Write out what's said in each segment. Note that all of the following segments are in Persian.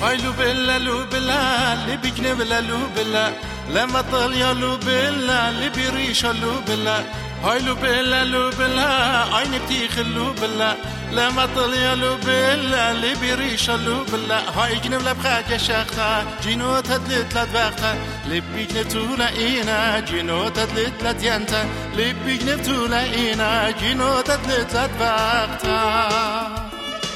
هاي لو بلا اللي بيجنب لو بلا لما طل يا لو بلا اللي بيريش لو بلا هاي لو بلا عين بتيخ لو بلا لما طل يا لو بلا اللي بيريش لو بلا هاي جنب لبخاجة شاختا جينو تدلت لدباختا اللي بيجنب تولاقينا جينو تدلت لديانتا اللي بيجنب تولاقينا جينو تدلت لدباختا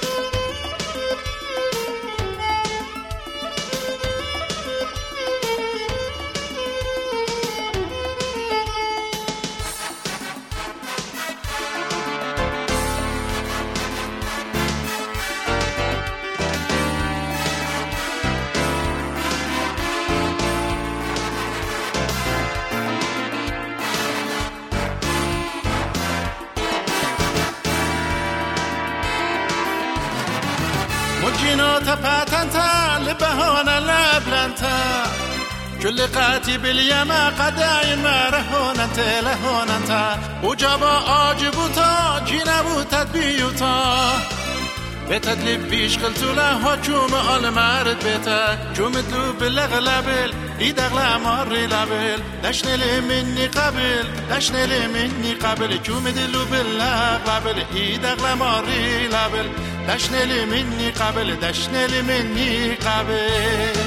جينو تفاتنتا لبهونا لبلنتا كل قاتب اليما قداين ما رهونا انت لهونا انت وجابا آجبوتا جينبو تدبيوتا بتدلب بيش قلتو له جوم المارد بيتا جوم دلو بالغلابل يدغلا مري لابل دشنلي مني قبل دشنلي مني قبل جوم دلو بالغلابل يدغلا مري لابل دشنلي مني قبل دشنلي مني قبل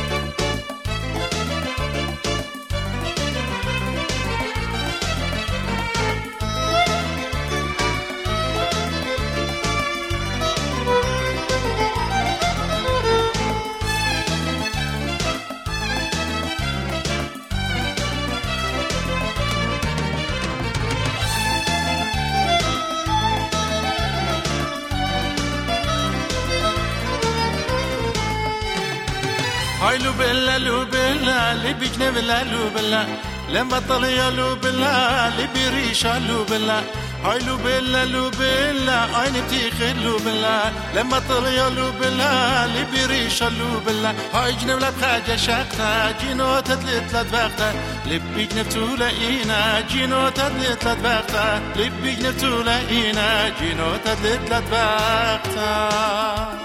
هاي لو بلا اللي بيجنب لو بلا لما طل يا لو بلا اللي بيريش لو بلا هاي لو بلا عين بتيخ لو بلا لما طل يا لو بلا اللي بيريش لو بلا هاي جنب لبخاجة شاقتا جينو تدلت لدباقتا اللي بيجنب تولاقينا جينو تدلت لدباقتا اللي بيجنب تولاقينا جينو تدلت لدباقتا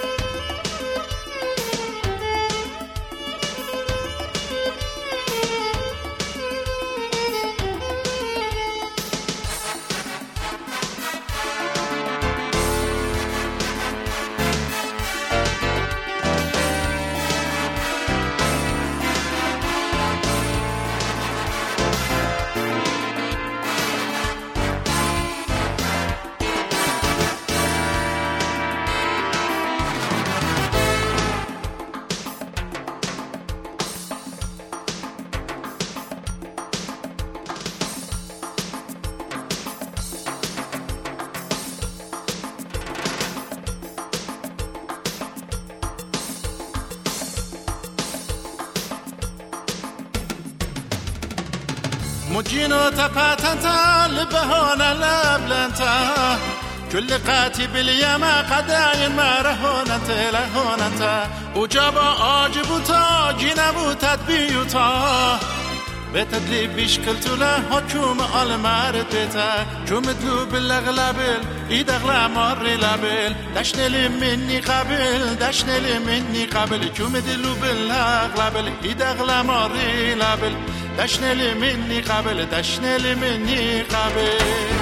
مجينو تفاتنتا لبهونا لبلنتا كل قاتب اليما قداين ما رهونا انت لهونا انت وجابا آجبوتا جينبو تدبيوتا بتدليب بيشكلتو له جوم المارد بيتا جوم دلو بالغلابل يدغلا مري لابل دشنلي مني قبل دشنلي مني قبل جوم دلو بالغلابل يدغلا مري لابل دشنلي مني قبل دشنلي مني قبل